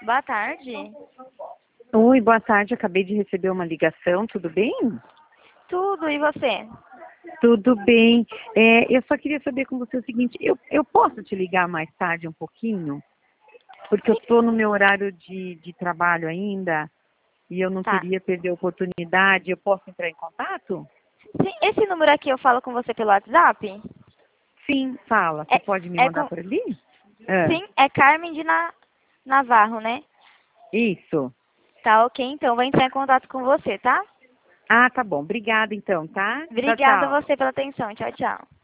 boa tarde. Oi, boa tarde. Acabei de receber uma ligação, tudo bem? Tudo, e você? Tudo bem. Eu só queria saber com você o seguinte, eu posso te ligar mais tarde um pouquinho? Porque eu estou no meu horário de trabalho ainda e eu não Tá. queria perder a oportunidade. Eu posso entrar em contato? Sim, esse número aqui eu falo com você pelo WhatsApp? Sim, fala. Você É, pode me é mandar com... por ali? Ah, Sim, é Carmen de Navarro, né? isso. Tá, ok, então vou entrar em contato com você, tá? Ah, tá bom. Obrigada então, tá? Tchau, Obrigada a tchau. você pela atenção. Tchau, tchau.